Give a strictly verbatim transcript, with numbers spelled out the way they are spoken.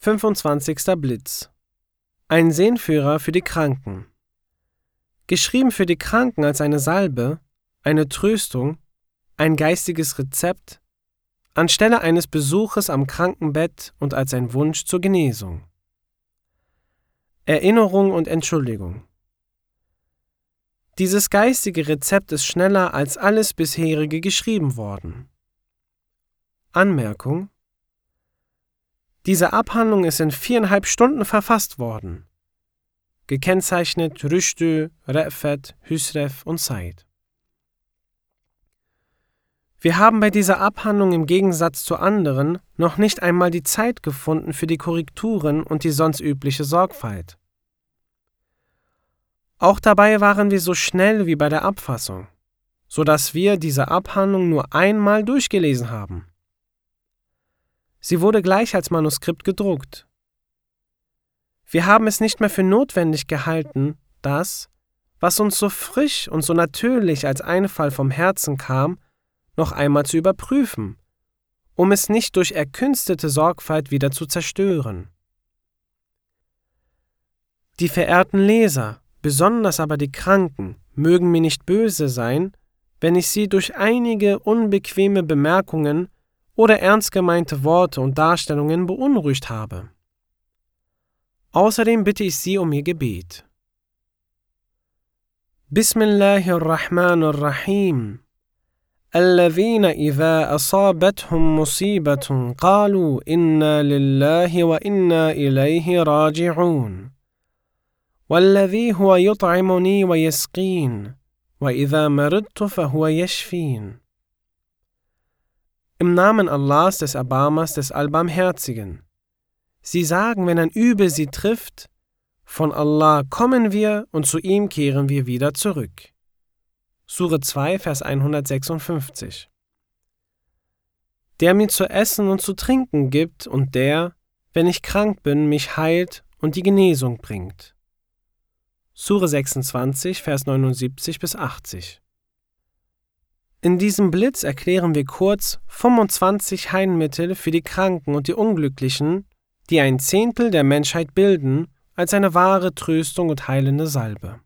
fünfundzwanzigster Blitz. Ein Sehnführer für die Kranken. Geschrieben für die Kranken als eine Salbe, eine Tröstung, ein geistiges Rezept, anstelle eines Besuches am Krankenbett und als ein Wunsch zur Genesung. Erinnerung und Entschuldigung. Dieses geistige Rezept ist schneller als alles bisherige geschrieben worden. Anmerkung: Diese Abhandlung ist in viereinhalb Stunden verfasst worden. Gekennzeichnet Rüştü, Re'fet, Hüsrev und Said. Wir haben bei dieser Abhandlung im Gegensatz zu anderen noch nicht einmal die Zeit gefunden für die Korrekturen und die sonst übliche Sorgfalt. Auch dabei waren wir so schnell wie bei der Abfassung, so dass wir diese Abhandlung nur einmal durchgelesen haben. Sie wurde gleich als Manuskript gedruckt. Wir haben es nicht mehr für notwendig gehalten, das, was uns so frisch und so natürlich als Einfall vom Herzen kam, noch einmal zu überprüfen, um es nicht durch erkünstelte Sorgfalt wieder zu zerstören. Die verehrten Leser, besonders aber die Kranken, mögen mir nicht böse sein, wenn ich sie durch einige unbequeme Bemerkungen oder ernst gemeinte Worte und Darstellungen beunruhigt habe. Außerdem bitte ich Sie um Ihr Gebet. Bismillahirrahmanirrahim. الذين إذا أصابتهم مصيبة قالوا إنا لله وإنا إليه راجعون والذي هو يطعمني ويسقين وإذا مرضت فهو يشفين. Im Namen Allahs, des Erbarmers, des Allbarmherzigen. Sie sagen, wenn ein Übel sie trifft, von Allah kommen wir und zu ihm kehren wir wieder zurück. Sure zwei, Vers hundertsechsundfünfzig. Der mir zu essen und zu trinken gibt und der, wenn ich krank bin, mich heilt und die Genesung bringt. Sure sechsundzwanzig, Vers neunundsiebzig bis achtzig. In diesem Blitz erklären wir kurz fünfundzwanzig Heilmittel für die Kranken und die Unglücklichen, die ein Zehntel der Menschheit bilden, als eine wahre Tröstung und heilende Salbe.